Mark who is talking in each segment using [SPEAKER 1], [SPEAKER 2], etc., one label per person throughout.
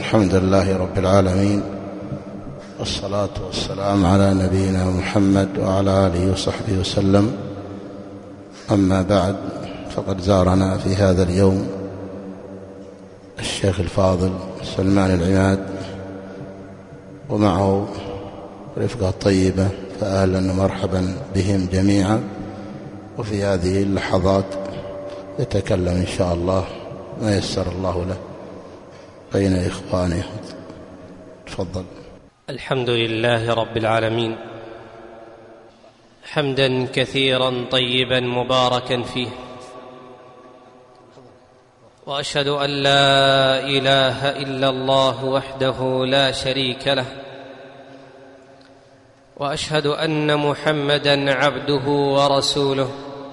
[SPEAKER 1] الحمد لله رب العالمين، والصلاة والسلام على نبينا محمد وعلى آله وصحبه وسلم. أما بعد، فقد زارنا في هذا اليوم الشيخ الفاضل سلمان العماد ومعه رفقة طيبة، فأهلا ومرحبا بهم جميعا. وفي هذه اللحظات يتكلم إن شاء الله ما يسر الله له بين إخوانه. تفضل.
[SPEAKER 2] الحمد لله رب العالمين، حمدا كثيرا طيبا مباركا فيه، وأشهد أن لا إله إلا الله وحده لا شريك له، وأشهد أن محمدا عبده ورسوله،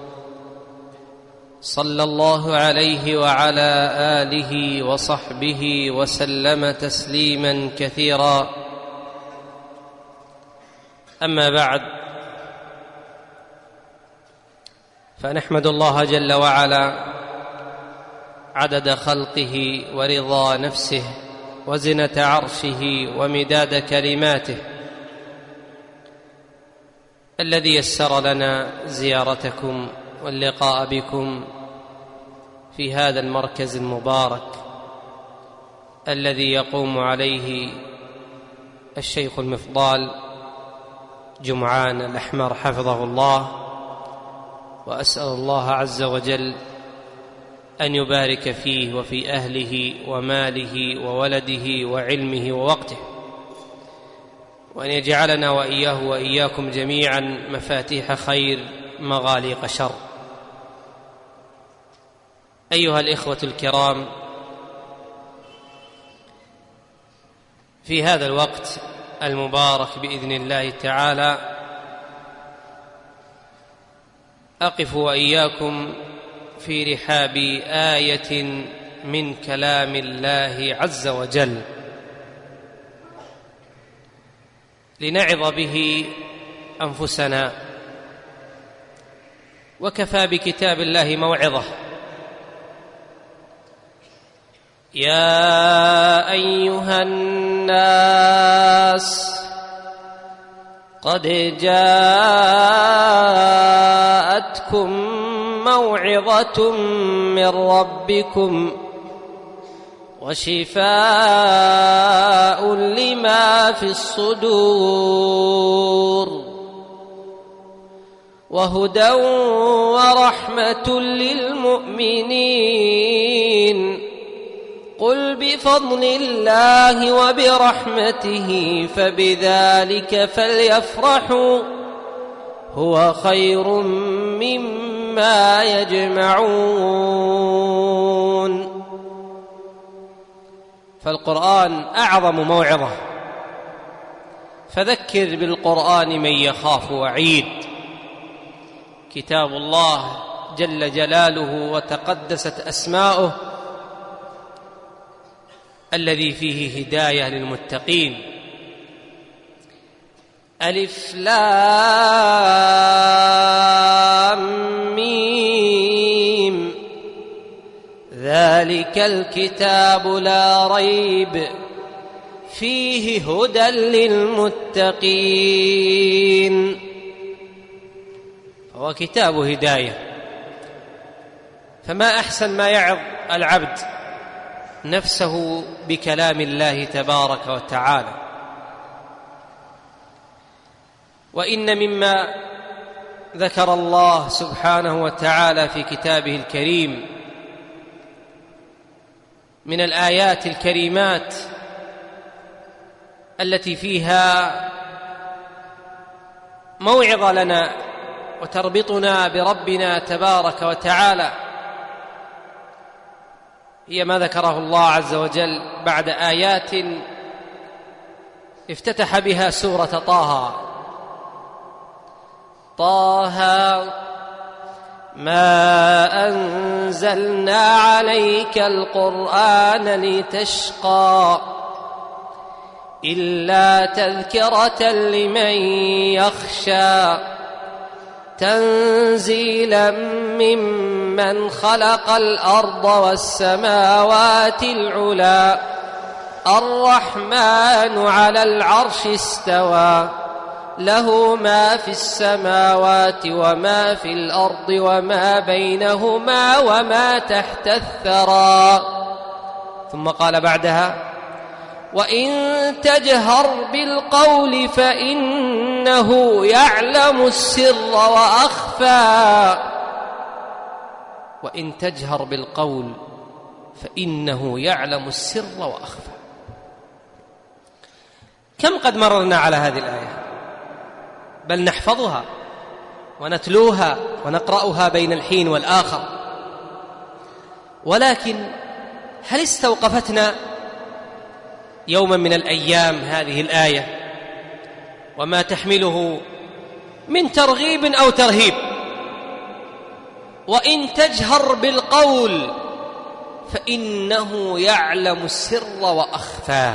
[SPEAKER 2] صلى الله عليه وعلى آله وصحبه وسلم تسليما كثيرا. أما بعد، فنحمد الله جل وعلا عدد خلقه ورضا نفسه وزنة عرشه ومداد كلماته، الذي يسر لنا زيارتكم واللقاء بكم في هذا المركز المبارك الذي يقوم عليه الشيخ المفضال جمعان الأحمر حفظه الله. وأسأل الله عز وجل أن يبارك فيه وفي أهله وماله وولده وعلمه ووقته، وأن يجعلنا وإياه وإياكم جميعا مفاتيح خير مغاليق شر. أيها الإخوة الكرام، في هذا الوقت المبارك بإذن الله تعالى أقف وإياكم في رحاب آية من كلام الله عز وجل لنعظ به أنفسنا، وكفى بكتاب الله موعظة. يا أيها الناس، قد جاءتكم موعظة من ربكم وشفاء لما في الصدور وهدى ورحمة للمؤمنين. قل بفضل الله وبرحمته فبذلك فليفرحوا هو خير مما يجمعون. فالقرآن أعظم موعظة، فذكر بالقرآن من يخاف وعيد. كتاب الله جل جلاله وتقدست أسماؤه الذي فيه هداية للمتقين. ألف لام ميم، ذلك الكتاب لا ريب فيه هدى للمتقين. هو كتاب هداية، فما أحسن ما يعظ العبد نفسه بكلام الله تبارك وتعالى. وإن مما ذكر الله سبحانه وتعالى في كتابه الكريم من الآيات الكريمات التي فيها موعظة لنا وتربطنا بربنا تبارك وتعالى هي ما ذكره الله عز وجل بعد آيات افتتح بها سورة طه: طه ما أنزلنا عليك القرآن لتشقى إلا تذكرة لمن يخشى تنزيلا ممن خلق الأرض والسماوات العلى الرحمن على العرش استوى له ما في السماوات وما في الأرض وما بينهما وما تحت الثرى. ثم قال بعدها: وإن تجهر بالقول فإنه يعلم السر وأخفى. وإن تجهر بالقول فإنه يعلم السر وأخفى. كم قد مررنا على هذه الآية، بل نحفظها ونتلوها ونقرأها بين الحين والآخر، ولكن هل استوقفتنا يوما من الأيام هذه الآية وما تحمله من ترغيب أو ترهيب؟ وإن تجهر بالقول فإنه يعلم السر وأخفى.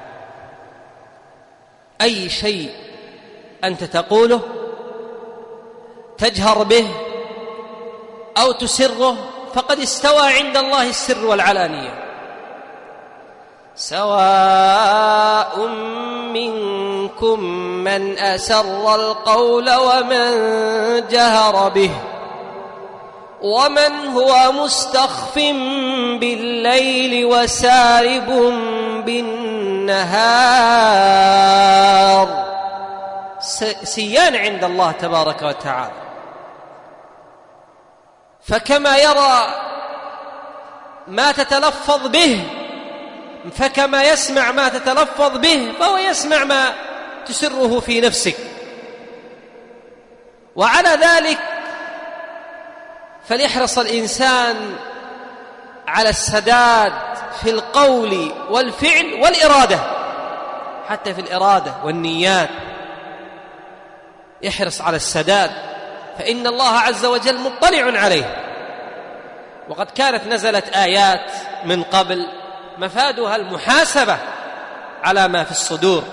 [SPEAKER 2] أي شيء أنت تقوله تجهر به أو تسره فقد استوى عند الله السر والعلانية. سواء منكم من أسر القول ومن جهر به ومن هو مستخف بالليل وسارب بالنهار. سيان عند الله تبارك وتعالى. فكما يرى ما تتلفظ به، فكما يسمع ما تتلفظ به فهو يسمع ما تسره في نفسك. وعلى ذلك فليحرص الإنسان على السداد في القول والفعل والإرادة، حتى في الإرادة والنيات يحرص على السداد، فإن الله عز وجل مطلع عليه. وقد كانت نزلت آيات من قبل مفادها المحاسبة على ما في الصدور.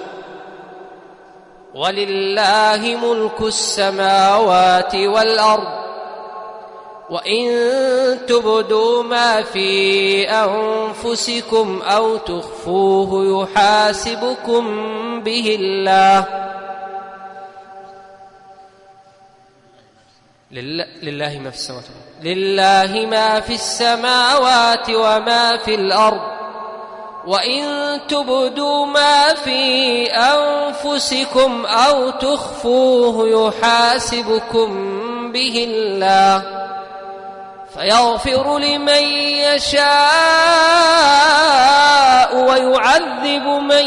[SPEAKER 2] ولله ملك السماوات والأرض وإن تبدوا ما في أنفسكم أو تخفوه يحاسبكم به الله. لله ما في السماوات لله ما في السماوات وما في الأرض وإن تبدوا ما في أنفسكم أو تخفوه يحاسبكم به الله فيغفر لمن يشاء ويعذب من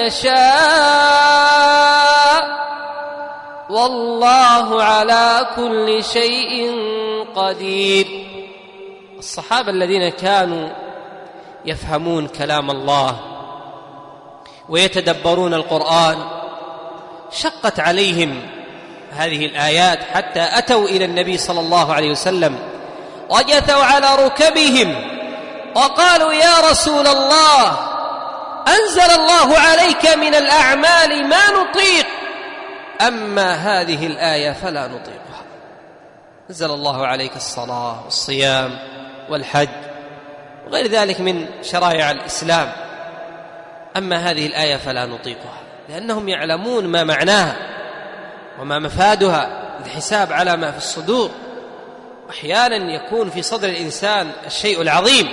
[SPEAKER 2] يشاء والله على كل شيء قدير. الصحابة الذين كانوا يفهمون كلام الله ويتدبرون القرآن شقت عليهم هذه الآيات حتى أتوا إلى النبي صلى الله عليه وسلم وجثوا على ركبهم وقالوا: يا رسول الله، أنزل الله عليك من الأعمال ما نطيق، أما هذه الآية فلا نطيقها. أنزل الله عليك الصلاة والصيام والحج وغير ذلك من شرائع الإسلام، أما هذه الآية فلا نطيقها، لأنهم يعلمون ما معناها وما مفادها، الحساب على ما في الصدور. أحيانا يكون في صدر الإنسان الشيء العظيم،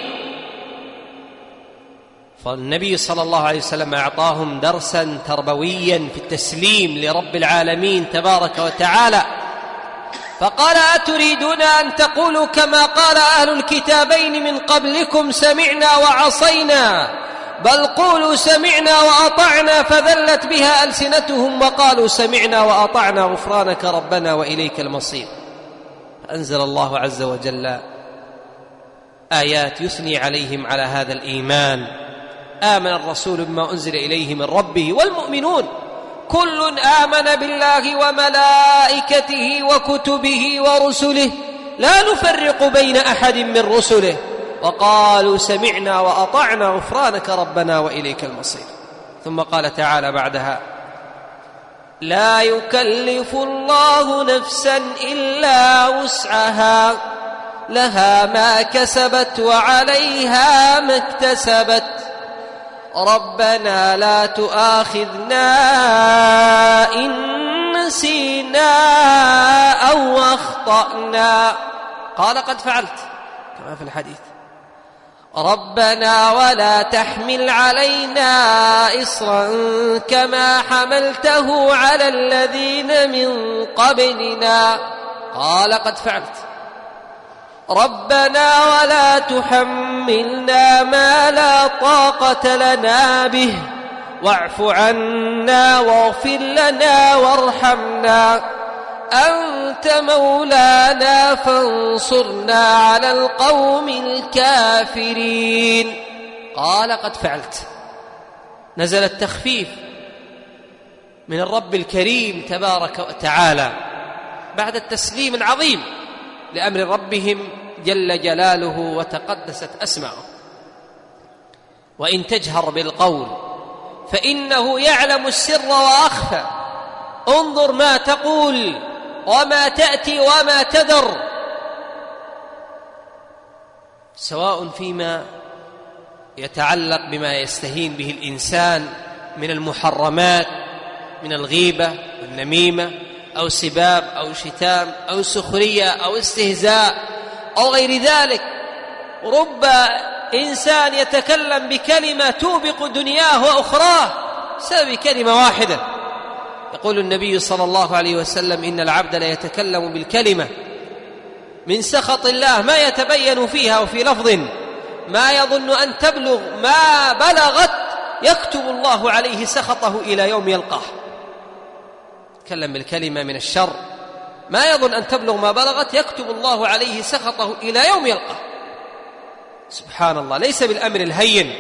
[SPEAKER 2] فالنبي صلى الله عليه وسلم أعطاهم درسا تربويا في التسليم لرب العالمين تبارك وتعالى، فقال: أتريدون أن تقولوا كما قال أهل الكتابين من قبلكم سمعنا وعصينا، بل قولوا سمعنا وأطعنا، فذلت بها ألسنتهم وقالوا سمعنا وأطعنا غفرانك ربنا وإليك المصير. أنزل الله عز وجل آيات يثني عليهم على هذا الإيمان. آمن الرسول بما أنزل إليه من ربه والمؤمنون كل آمن بالله وملائكته وكتبه ورسله لا نفرق بين أحد من رسله وقالوا سمعنا وأطعنا غفرانك ربنا وإليك المصير. ثم قال تعالى بعدها: لا يكلف الله نفسا إلا وسعها لها ما كسبت وعليها ما اكتسبت ربنا لا تؤاخذنا إن نسينا أو أخطأنا. قال قد فعلت كما في الحديث. ربنا ولا تحمل علينا إصرا كما حملته على الذين من قبلنا. قال قد فعلت. ربنا ولا تحملنا ما لا طاقة لنا به واعف عنا واغفر لنا وارحمنا أنت مولانا فانصرنا على القوم الكافرين. قال قد فعلت. نزل التخفيف من الرب الكريم تبارك وتعالى بعد التسليم العظيم لأمر ربهم جل جلاله وتقدست أسماؤه. وإن تجهر بالقول فإنه يعلم السر وأخفى. انظر ما تقول وما تأتي وما تذر، سواء فيما يتعلق بما يستهين به الإنسان من المحرمات من الغيبة والنميمة أو سباب أو شتام أو سخرية أو استهزاء أو غير ذلك. رب إنسان يتكلم بكلمة توبق دنياه وأخراه بسبب كلمة واحدة. يقول النبي صلى الله عليه وسلم إن العبد لا يتكلم بالكلمة من سخط الله ما يتبين فيها، وفي لفظ ما يظن أن تبلغ ما بلغت يكتب الله عليه سخطه إلى يوم يلقاه. تكلم بالكلمة من الشر ما يظن أن تبلغ ما بلغت يكتب الله عليه سخطه إلى يوم يلقاه. سبحان الله، ليس بالأمر الهين.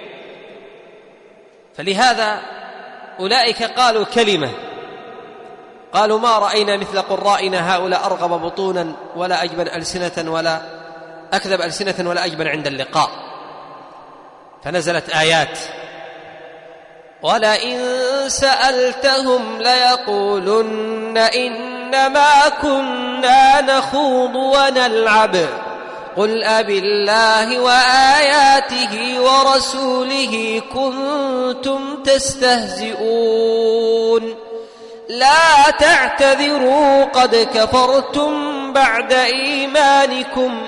[SPEAKER 2] فلهذا أولئك قالوا كلمة، قالوا ما رأينا مثل قرائنا هؤلاء أرغب بطونا ولا أجبن ألسنة ولا أكذب ألسنة ولا أجبن عند اللقاء. فنزلت آيات ولئن سألتهم ليقولن إنما كنا نخوض ونلعب قل أبالله وآياته ورسوله كنتم تستهزئون لا تعتذروا قد كفرتم بعد إيمانكم.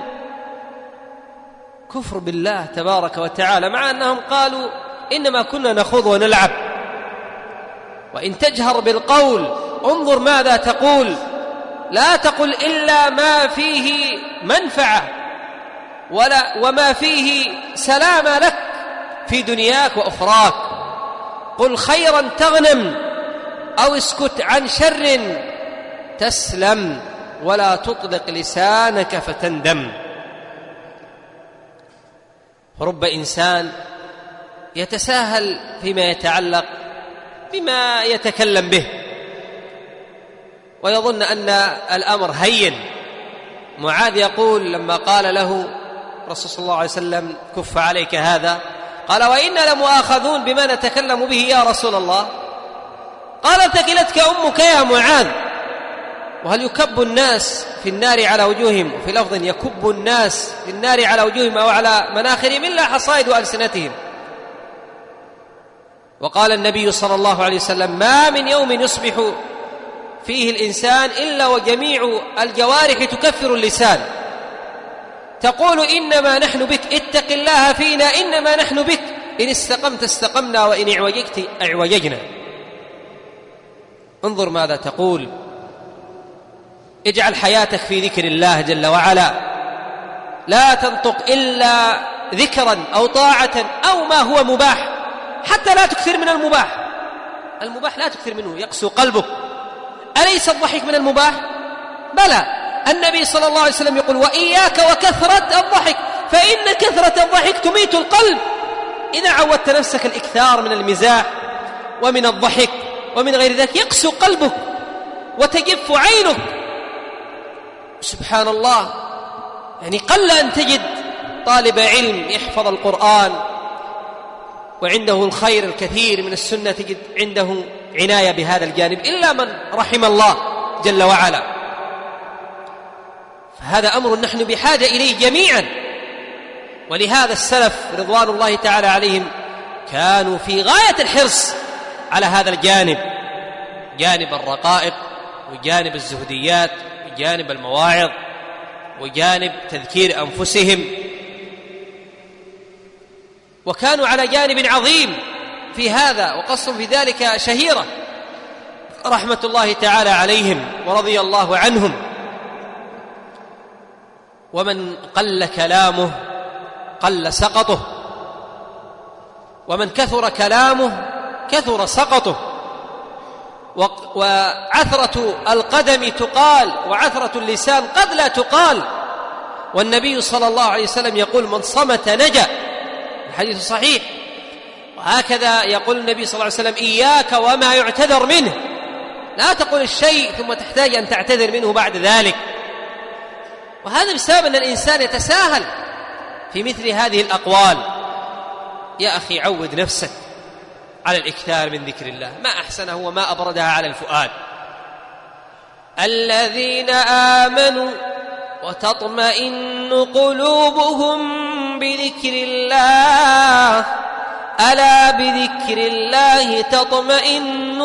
[SPEAKER 2] كفر بالله تبارك وتعالى مع أنهم قالوا إنما كنا نخوض ونلعب. وإن تجهر بالقول انظر ماذا تقول، لا تقل إلا ما فيه منفعة وما فيه سلام لك في دنياك وأخراك. قل خيرا تغنم أو اسكت عن شر تسلم ولا تطلق لسانك فتندم. رب إنسان يتساهل فيما يتعلق بما يتكلم به ويظن أن الأمر هين. معاذ يقول لما قال له الرسول صلى الله عليه وسلم كف عليك هذا، قال وإنا لمؤاخذون بما نتكلم به يا رسول الله. قال ثقلتك أمك يا معاذ. وهل يكب الناس في النار على وجوههم، وفي لفظ يكب الناس في النار على وجوههم أو على مناخرهم إلا حصائد ألسنتهم. وقال النبي صلى الله عليه وسلم ما من يوم يصبح فيه الإنسان إلا وجميع الجوارح تكفر اللسان تقول إنما نحن بك اتق الله فينا إنما نحن بك إن استقمت استقمنا وإن اعوججت اعوججنا. انظر ماذا تقول. اجعل حياتك في ذكر الله جل وعلا، لا تنطق إلا ذكرا أو طاعة أو ما هو مباح، حتى لا تكثر من المباح. المباح لا تكثر منه يقسو قلبك. أليس الضحك من المباح؟ بلى. النبي صلى الله عليه وسلم يقول وإياك وكثرة الضحك فإن كثرة الضحك تميت القلب. إذا عودت نفسك الإكثار من المزاح ومن الضحك ومن غير ذلك يقسو قلبك وتجف عينك. سبحان الله، يعني قل أن تجد طالب علم يحفظ القرآن وعنده الخير الكثير من السنة تجد عنده عناية بهذا الجانب إلا من رحم الله جل وعلا. فهذا أمر نحن بحاجة إليه جميعا. ولهذا السلف رضوان الله تعالى عليهم كانوا في غاية الحرص على هذا الجانب، جانب الرقائق وجانب الزهديات وجانب المواعظ وجانب تذكير أنفسهم، وكانوا على جانب عظيم في هذا، وقصهم في ذلك شهيرة رحمة الله تعالى عليهم ورضي الله عنهم. ومن قل كلامه قل سقطه، ومن كثر كلامه كثر سقطه. وعثرة القدم تقال وعثرة اللسان قد لا تقال، والنبي صلى الله عليه وسلم يقول من صمت نجا، الحديث صحيح. وهكذا يقول النبي صلى الله عليه وسلم إياك وما يعتذر منه، لا تقول الشيء ثم تحتاج أن تعتذر منه بعد ذلك. وهذا بسبب أن الإنسان يتساهل في مثل هذه الأقوال. يا أخي عود نفسك على الإكثار من ذكر الله، ما أحسنه وما أبردها على الفؤاد. الذين آمنوا وتطمئن قلوبهم بذكر الله، ألا بذكر الله تطمئن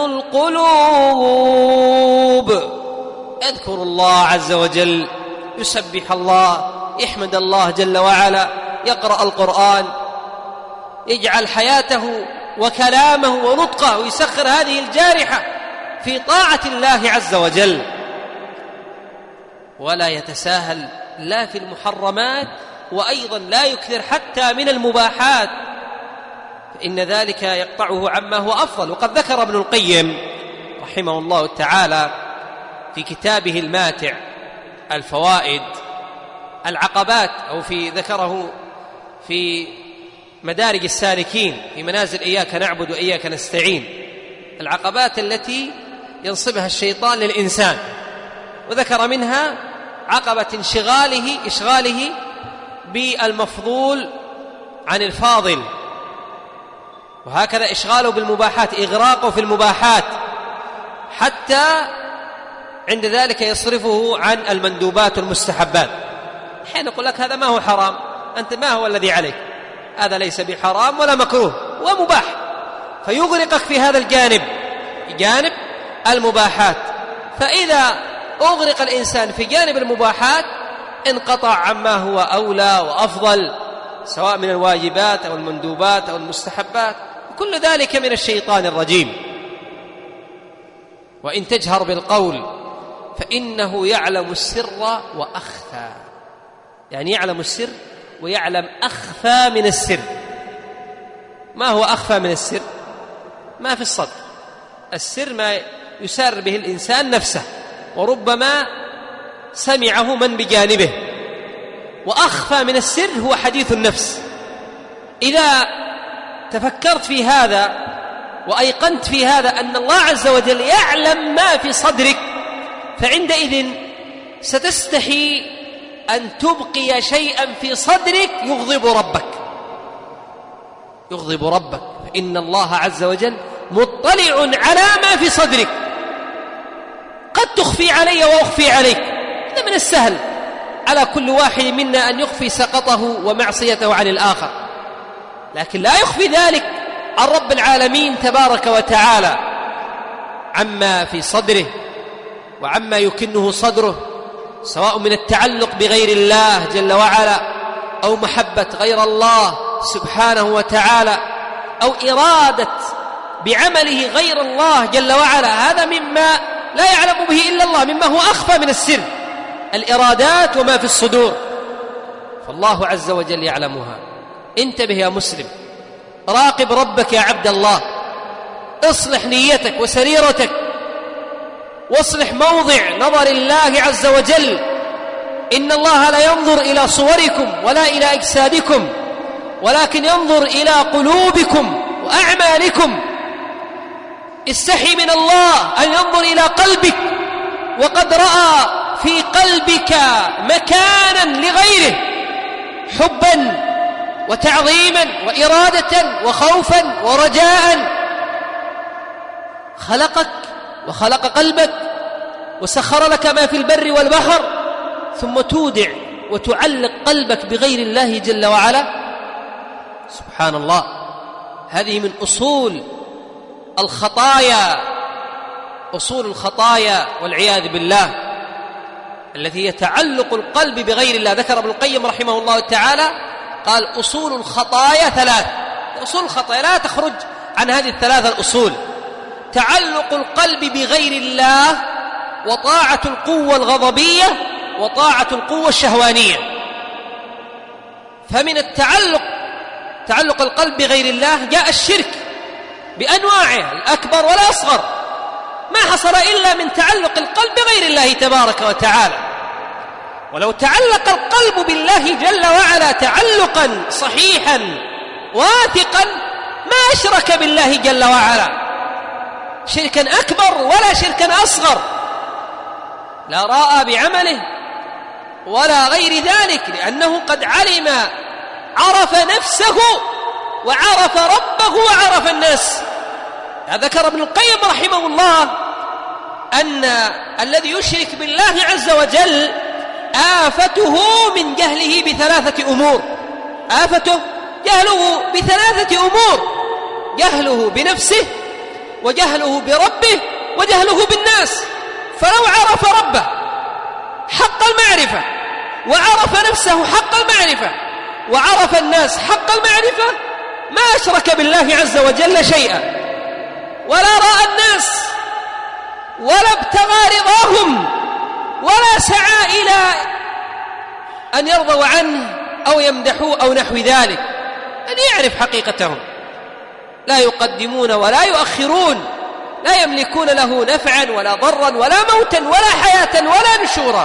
[SPEAKER 2] القلوب. اذكر الله عز وجل، يسبح الله، يحمد الله جل وعلا، يقرأ القرآن، يجعل حياته وكلامه ونطقه ويسخر هذه الجارحة في طاعة الله عز وجل، ولا يتساهل لا في المحرمات، وأيضا لا يكثر حتى من المباحات، فإن ذلك يقطعه عما هو أفضل. وقد ذكر ابن القيم رحمه الله تعالى في كتابه الماتع الفوائد العقبات، أو ذكره في مدارج السالكين في منازل إياك نعبد وإياك نستعين، العقبات التي ينصبها الشيطان للإنسان، وذكر منها عقبة إشغاله بالمفضول عن الفاضل، وهكذا إشغاله بالمباحات، إغراقه في المباحات، حتى عند ذلك يصرفه عن المندوبات والمستحبات. حين يقول لك هذا ما هو حرام، أنت ما هو الذي عليك، هذا ليس بحرام ولا مكروه ومباح، فيغرقك في هذا الجانب، جانب المباحات. فإذا أغرق الإنسان في جانب المباحات انقطع عما هو أولى وأفضل، سواء من الواجبات أو المندوبات أو المستحبات، كل ذلك من الشيطان الرجيم. وإن تجهر بالقول فإنه يعلم السر وأخفى، يعني يعلم السر ويعلم أخفى من السر. ما هو أخفى من السر؟ ما في الصدر. السر ما يسار به الإنسان نفسه، وربما سمعه من بجانبه. وأخفى من السر هو حديث النفس. إذا تفكرت في هذا وأيقنت في هذا أن الله عز وجل يعلم ما في صدرك، فعندئذ ستستحي أن تبقي شيئا في صدرك يغضب ربك، فإن الله عز وجل مطلع على ما في صدرك. قد تخفي علي وأخفي عليك، هذا من السهل على كل واحد منا أن يخفي سقطه ومعصيته عن الآخر، لكن لا يخفي ذلك عن رب العالمين تبارك وتعالى عما في صدره وعما يكنه صدره، سواء من التعلق بغير الله جل وعلا، أو محبة غير الله سبحانه وتعالى، أو إرادة بعمله غير الله جل وعلا. هذا مما لا يعلم به إلا الله، مما هو أخفى من السر، الإرادات وما في الصدور، فالله عز وجل يعلمها. انتبه يا مسلم، راقب ربك يا عبد الله، اصلح نيتك وسريرتك، واصلح موضع نظر الله عز وجل. إن الله لا ينظر إلى صوركم ولا إلى أجسادكم، ولكن ينظر إلى قلوبكم وأعمالكم. استحي من الله أن ينظر إلى قلبك، وقد رأى في قلبك مكانا لغيره، حبا وتعظيما وإرادة وخوفا ورجاء. خلقك وخلق قلبك وسخر لك ما في البر والبحر، ثم تودع وتعلق قلبك بغير الله جل وعلا. سبحان الله، هذه من أصول الخطايا والعياذ بالله، التي هي تعلق القلب بغير الله. ذكر ابن القيم رحمه الله تعالى قال أصول الخطايا ثلاث. أصول الخطايا لا تخرج عن هذه الثلاثة الأصول: تعلق القلب بغير الله، وطاعة القوة الغضبية، وطاعة القوة الشهوانية. فمن تعلق القلب بغير الله جاء الشرك بأنواعه الأكبر والأصغر، ما حصل إلا من تعلق القلب بغير الله تبارك وتعالى. ولو تعلق القلب بالله جل وعلا تعلقا صحيحا واثقا ما أشرك بالله جل وعلا شركا أكبر ولا شركا أصغر، لا راء بعمله ولا غير ذلك، لأنه قد عرف نفسه وعرف ربه وعرف الناس. ذكر ابن القيم رحمه الله أن الذي يشرك بالله عز وجل آفته من جهله بثلاثة أمور. آفته جهله بثلاثة أمور: جهله بنفسه، وجهله بربه، وجهله بالناس. فلو عرف ربه حق المعرفة، وعرف نفسه حق المعرفة، وعرف الناس حق المعرفة، ما أشرك بالله عز وجل شيئا، ولا رأى الناس، ولا ابتغى رضاهم، ولا سعى إلى أن يرضوا عنه أو يمدحوه أو نحو ذلك. أن يعرف حقيقتهم، لا يقدمون ولا يؤخرون، لا يملكون له نفعا ولا ضرا ولا موتا ولا حياة ولا نشورا.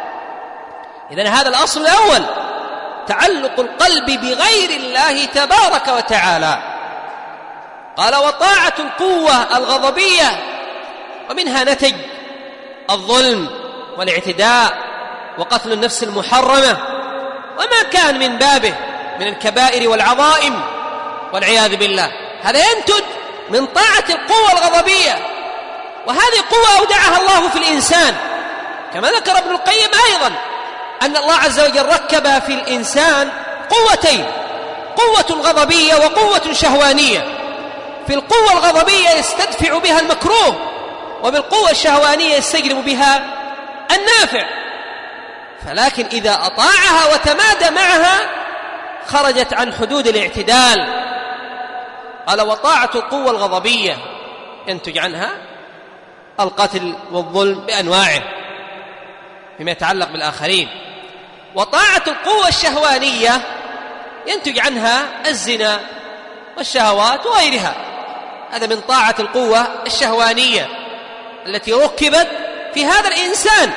[SPEAKER 2] إذن هذا الأصل الأول: تعلق القلب بغير الله تبارك وتعالى. قال: وطاعة القوة الغضبية، ومنها نتج الظلم والاعتداء وقتل النفس المحرمة وما كان من بابه من الكبائر والعظائم والعياذ بالله. هذا ينتج من طاعة القوة الغضبية، وهذه قوة أودعها الله في الإنسان، كما ذكر ابن القيم أيضا أن الله عز وجل ركب في الإنسان قوتين: قوة غضبية وقوة شهوانية. في القوة الغضبية يستدفع بها المكروه، وبالقوة الشهوانية يستجلب بها النافع. فلكن إذا أطاعها وتمادى معها خرجت عن حدود الاعتدال. قال: وطاعة القوة الغضبية ينتج عنها القتل والظلم بأنواعه فيما يتعلق بالآخرين، وطاعة القوة الشهوانية ينتج عنها الزنا والشهوات وغيرها. هذا من طاعة القوة الشهوانية التي ركبت في هذا الإنسان.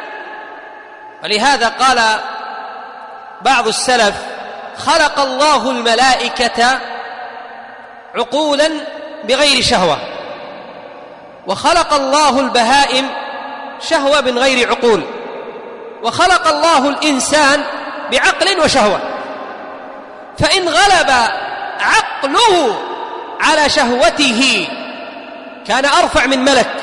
[SPEAKER 2] ولهذا قال بعض السلف: خلق الله الملائكة عقولا بغير شهوة، وخلق الله البهائم شهوة من غير عقول، وخلق الله الإنسان بعقل وشهوة. فإن غلب عقله على شهوته كان أرفع من ملك،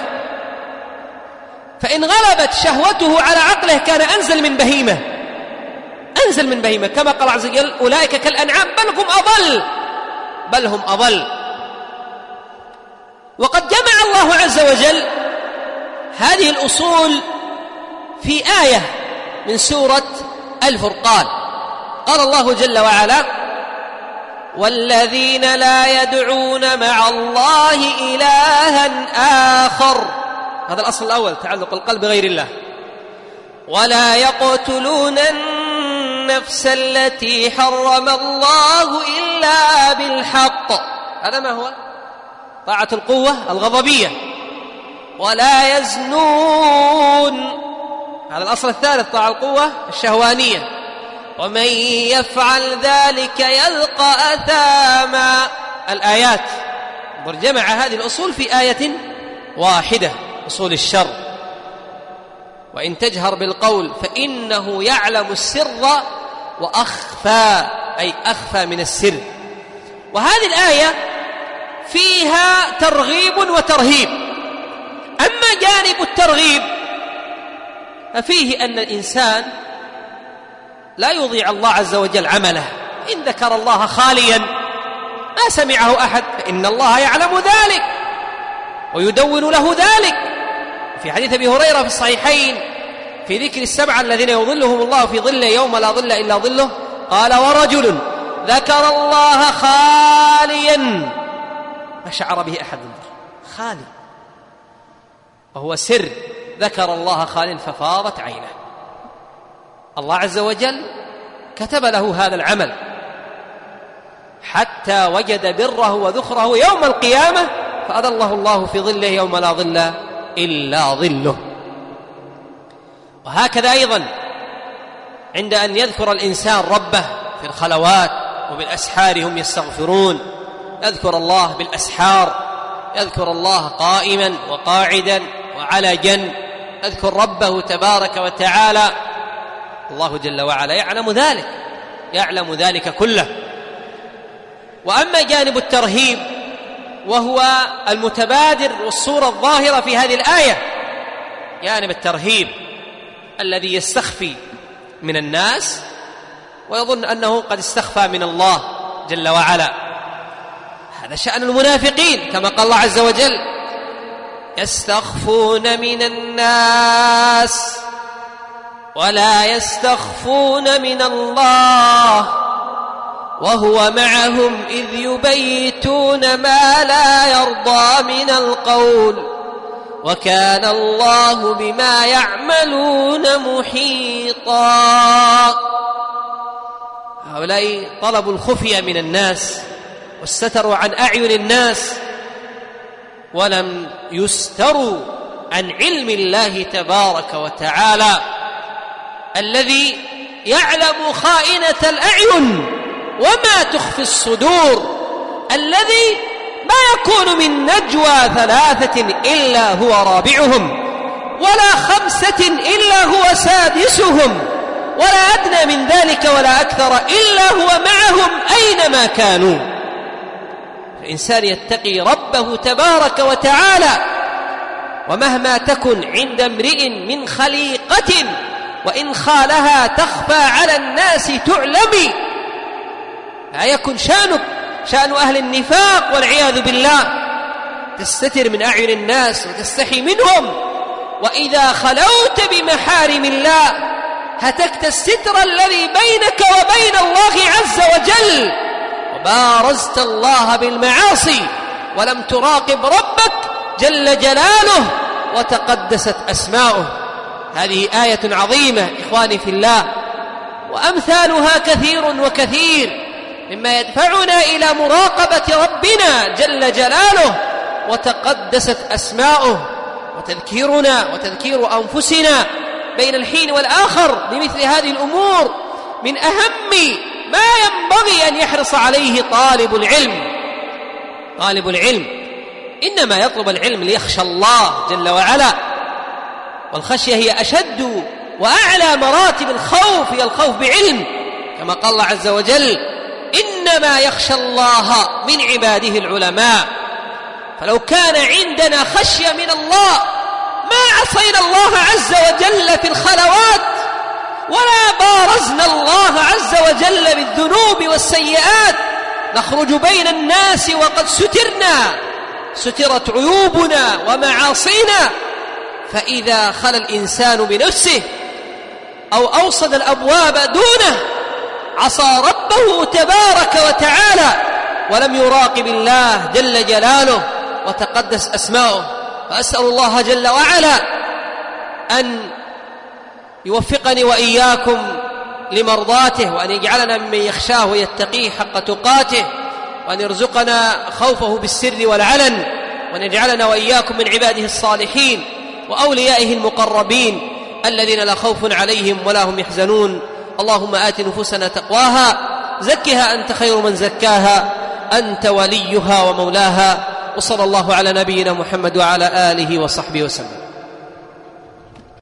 [SPEAKER 2] فإن غلبت شهوته على عقله كان أنزل من بهيمة، كما قال عز وجل: أولئك كالأنعام بل هم أضل. وقد جمع الله عز وجل هذه الأصول في آية من سورة الفرقان. قال الله جل وعلا: والذين لا يدعون مع الله إلها آخر. هذا الأصل الأول: تعلق القلب بغير الله. ولا يقتلون النفس التي حرم الله إلا بالحق. هذا ما هو؟ طاعة القوة الغضبية. ولا يزنون. هذا الأصل الثالث: طاعة القوة الشهوانية. ومن يفعل ذلك يلقى أثاما. الآيات جمع هذه الأصول في آية واحدة: أصول الشر. وإن تجهر بالقول فإنه يعلم السر وأخفى، أي أخفى من السر. وهذه الآية فيها ترغيب وترهيب. أما جانب الترغيب ففيه أن الإنسان لا يضيع الله عز وجل عمله. إن ذكر الله خاليا ما سمعه أحد، فإن الله يعلم ذلك ويدون له ذلك. في حديث أبي هريرة في الصحيحين في ذكر السبعة الذين يظلهم الله في ظله يوم لا ظل إلا ظله، قال: ورجل ذكر الله خاليا ما شعر به أحد، خالي وهو سر، ذكر الله خاليا ففاضت عينه. الله عز وجل كتب له هذا العمل حتى وجد بره وذخره يوم القيامة، فأظله الله في ظله يوم لا ظل إلا ظله. وهكذا أيضا عند أن يذكر الإنسان ربه في الخلوات وبالأسحار هم يستغفرون، يذكر الله بالأسحار، يذكر الله قائما وقاعدا وعلى جنب، يذكر ربه تبارك وتعالى. الله جل وعلا يعلم ذلك كله. وأما جانب الترهيب وهو المتبادر والصورة الظاهرة في هذه الآية، جانب الترهيب الذي يستخفي من الناس ويظن أنه قد استخفى من الله جل وعلا، هذا شأن المنافقين، كما قال الله عز وجل: يستخفون من الناس ولا يستخفون من الله وهو معهم إذ يبيتون ما لا يرضى من القول وكان الله بما يعملون محيطا. هؤلاء طلبوا الخفية من الناس واستتروا عن أعين الناس ولم يستروا عن علم الله تبارك وتعالى الذي يعلم خائنة الأعين وما تخفي الصدور، الذي ما يكون من نجوى ثلاثة إلا هو رابعهم ولا خمسة إلا هو سادسهم ولا أدنى من ذلك ولا أكثر إلا هو معهم أينما كانوا. الإنسان يتقي ربه تبارك وتعالى، ومهما تكن عند امرئ من خليقة وإن خالها تخفى على الناس تعلمي، لا يكن شأن أهل النفاق والعياذ بالله، تستتر من أعين الناس وتستحي منهم، وإذا خلوت بمحارم الله هتكت الستر الذي بينك وبين الله عز وجل، وبارزت الله بالمعاصي ولم تراقب ربك جل جلاله وتقدست أسماؤه. هذه آية عظيمة إخواني في الله، وأمثالها كثير وكثير مما يدفعنا إلى مراقبة ربنا جل جلاله وتقدست أسماؤه، وتذكيرنا وتذكير أنفسنا بين الحين والآخر بمثل هذه الأمور من أهم ما ينبغي أن يحرص عليه طالب العلم. طالب العلم إنما يطلب العلم ليخشى الله جل وعلا، والخشية هي أشد وأعلى مراتب الخوف، هي الخوف بعلم، كما قال الله عز وجل: إنما يخشى الله من عباده العلماء. فلو كان عندنا خشية من الله ما عصينا الله عز وجل في الخلوات ولا بارزنا الله عز وجل بالذنوب والسيئات، نخرج بين الناس وقد سترت عيوبنا ومعاصينا. فإذا خلى الإنسان بنفسه أو أوصد الأبواب دونه عصى ربه تبارك وتعالى ولم يراقب الله جل جلاله وتقدس أسماؤه. فأسأل الله جل وعلا أن يوفقني وإياكم لمرضاته، وأن يجعلنا ممن يخشاه ويتقيه حق تقاته، وأن يرزقنا خوفه بالسر والعلن، وأن يجعلنا وإياكم من عباده الصالحين وأوليائه المقربين الذين لا خوف عليهم ولا هم يحزنون. اللهم آت نفوسنا تقواها، زكها أنت خير من زكاها، أنت وليها ومولاها. وصلى الله على نبينا محمد وعلى آله وصحبه وسلم.